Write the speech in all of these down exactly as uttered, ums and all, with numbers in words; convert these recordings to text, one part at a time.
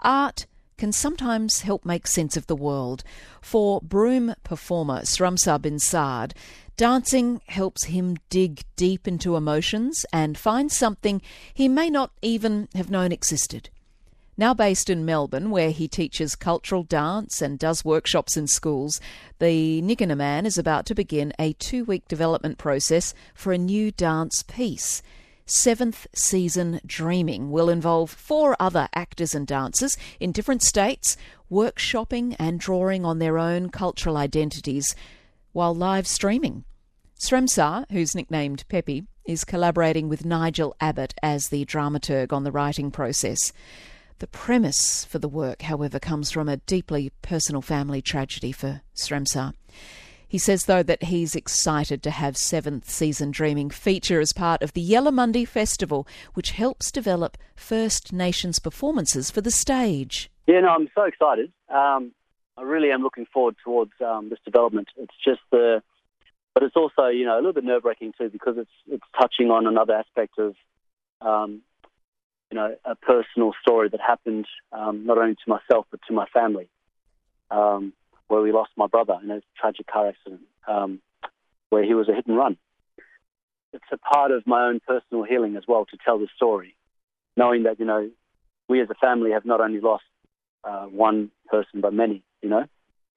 art can sometimes help make sense of the world. For Broome performer Sramsar Binsard, dancing helps him dig deep into emotions and find something he may not even have known existed. Now based in Melbourne, where he teaches cultural dance and does workshops in schools, the Nigina man is about to begin a two-week development process for a new dance piece. Seventh Season Dreaming will involve four other actors and dancers in different states, workshopping and drawing on their own cultural identities while live streaming. Sramsar, who's nicknamed Peppy, is collaborating with Nigel Abbott as the dramaturg on the writing process. The premise for the work, however, comes from a deeply personal family tragedy for Sramsar. He says, though, that he's excited to have Seventh Season Dreaming feature as part of the Yellamundi Festival, which helps develop First Nations performances for the stage. Yeah, no, I'm so excited. Um, I really am looking forward towards um, this development. It's just the, but it's also, you know, a little bit nerve-wracking too, because it's it's touching on another aspect of, um, you know, a personal story that happened um, not only to myself but to my family. Um, where we lost my brother in a tragic car accident, um, where he was a hit and run. It's a part of my own personal healing as well to tell the story, knowing that, you know, we as a family have not only lost uh, one person but many, you know.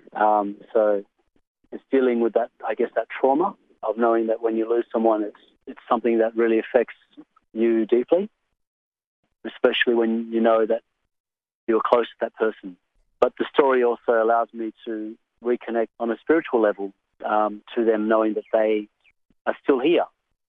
Um, so it's dealing with that, I guess, that trauma of knowing that when you lose someone, it's it's something that really affects you deeply, especially when you know that you're close to that person. But the story also allows me to reconnect on a spiritual level um, to them, knowing that they are still here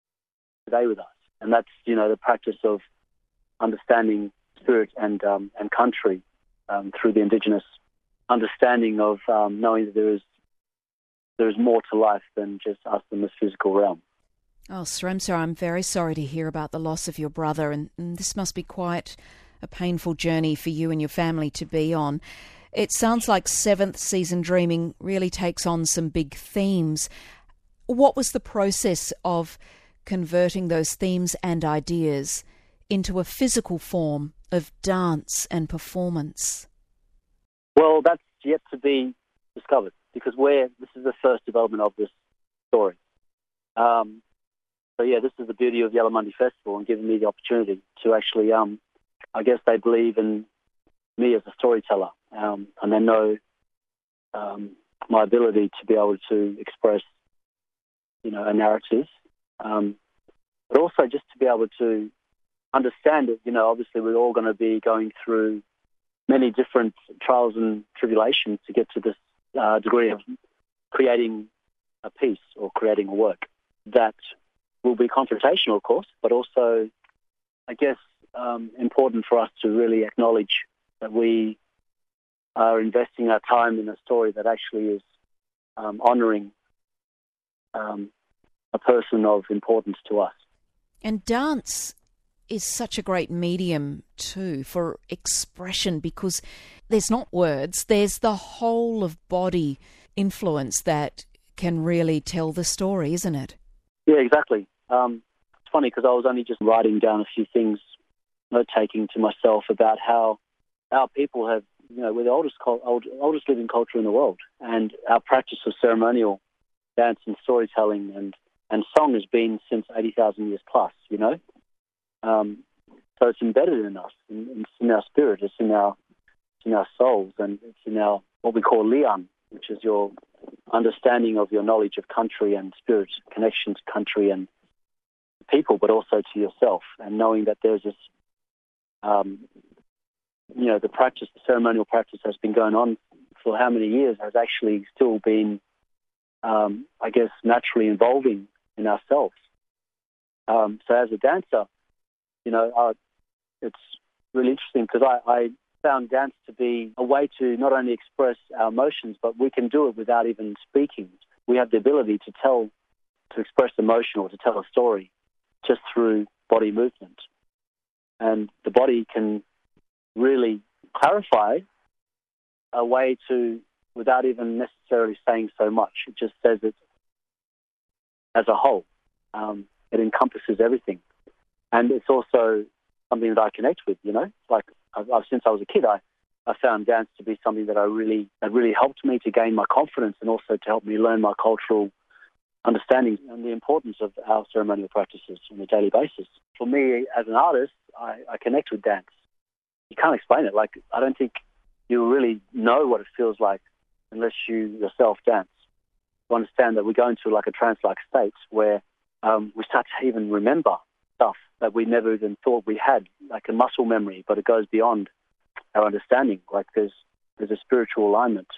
today with us. And that's, you know, the practice of understanding spirit and um, and country um, through the Indigenous understanding of um, knowing that there is there is more to life than just us in this physical realm. Oh, Sramsar, I'm very sorry to hear about the loss of your brother, and, and this must be quite a painful journey for you and your family to be on. It sounds like Seventh Season Dreaming really takes on some big themes. What was the process of converting those themes and ideas into a physical form of dance and performance? Well, that's yet to be discovered, because we're, this is the first development of this story. Um, so, yeah, this is the beauty of Yellamundi Festival and giving me the opportunity to actually, um, I guess they believe in me as a storyteller, um, and they know um, my ability to be able to express, you know, a narrative, um, but also just to be able to understand it. You know, obviously we're all going to be going through many different trials and tribulations to get to this uh, degree of creating a piece or creating a work that will be confrontational, of course, but also, I guess, um, important for us to really acknowledge that we are investing our time in a story that actually is um, honouring um, a person of importance to us. And dance is such a great medium too for expression, because there's not words, there's the whole of body influence that can really tell the story, isn't it? Yeah, exactly. Um, it's funny because I was only just writing down a few things, note-taking to myself about how our people have, you know, we're the oldest, old, oldest living culture in the world, and our practice of ceremonial dance and storytelling and, and song has been since eighty thousand years plus, you know. Um, so it's embedded in us, in, it's in our spirit, it's in our, it's in our souls, and it's in our, what we call lian, which is your understanding of your knowledge of country and spirit, connection to country and people, but also to yourself, and knowing that there's this, um, you know, the practice, the ceremonial practice has been going on for how many years, has actually still been, um, I guess, naturally evolving in ourselves. Um, so as a dancer, you know, uh, it's really interesting because I, I found dance to be a way to not only express our emotions, but we can do it without even speaking. We have the ability to tell, to express emotion or to tell a story just through body movement. And the body can really clarify a way to, without even necessarily saying so much. It just says it as a whole. Um, it encompasses everything. And it's also something that I connect with, you know. Like, I've, I've, since I was a kid, I, I found dance to be something that I really that really helped me to gain my confidence and also to help me learn my cultural understanding and the importance of our ceremonial practices on a daily basis. For me, as an artist, I, I connect with dance. You can't explain it. Like, I don't think you really know what it feels like unless you yourself dance. You understand that we go into like a trance-like state where um, we start to even remember stuff that we never even thought we had, like a muscle memory, but it goes beyond our understanding. Like there's there's a spiritual alignment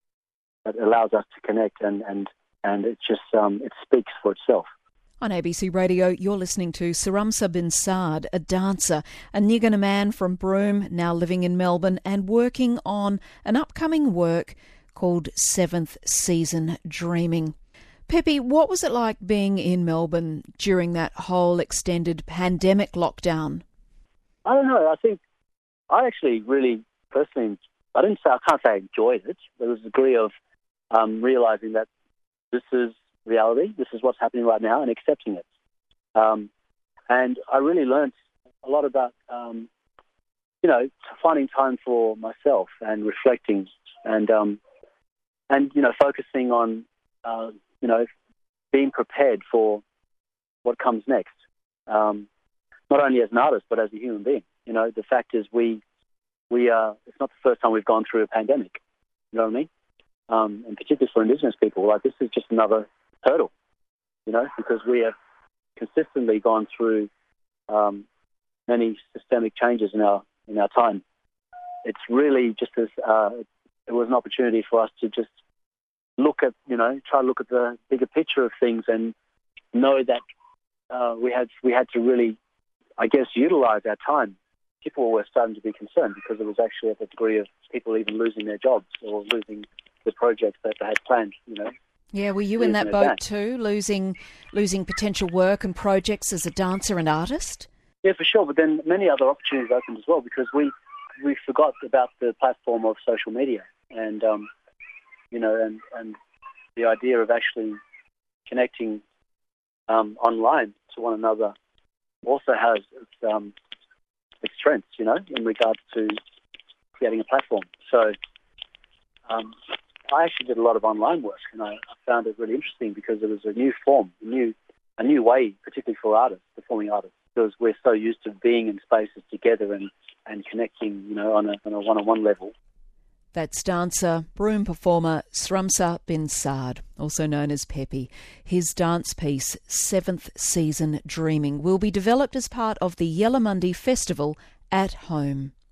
that allows us to connect, and and and it just um, it speaks for itself. On A B C Radio, you're listening to Saramsa bin Saad, a dancer, a Nyingma man from Broome, now living in Melbourne and working on an upcoming work called Seventh Season Dreaming. Pepe, what was it like being in Melbourne during that whole extended pandemic lockdown? I don't know. I think I actually really personally, I didn't say, I can't say I enjoyed it. There was a degree of um, realising that this is reality, this is what's happening right now, and accepting it. Um, and I really learned a lot about, um, you know, finding time for myself and reflecting and, um, and you know, focusing on, uh, you know, being prepared for what comes next, um, not only as an artist, but as a human being. You know, the fact is we, we uh, it's not the first time we've gone through a pandemic, you know what I mean? Um, and particularly for Indigenous people, like this is just another hurdle, you know, because we have consistently gone through um, many systemic changes in our in our time. It's really just as uh, it was an opportunity for us to just look at, you know, try to look at the bigger picture of things and know that uh, we had we had to really, I guess, utilize our time. People were starting to be concerned because it was actually at the degree of people even losing their jobs or losing the projects that they had planned, you know. Yeah, were you in that boat too, losing losing potential work and projects as a dancer and artist? Yeah, for sure. But then many other opportunities opened as well because we we forgot about the platform of social media and um, you know, and, and the idea of actually connecting um, online to one another also has its, um, its strengths, you know, in regards to creating a platform. So um, I actually did a lot of online work, and I, I found it really interesting because it was a new form, a new a new way, particularly for artists, performing artists, because we're so used to being in spaces together and, and connecting, you know, on a, on a one-on-one level. That's dancer, Broome performer Saramsa bin Saad, also known as Pepe. His dance piece, Seventh Season Dreaming, will be developed as part of the Yellamundi Festival at Home.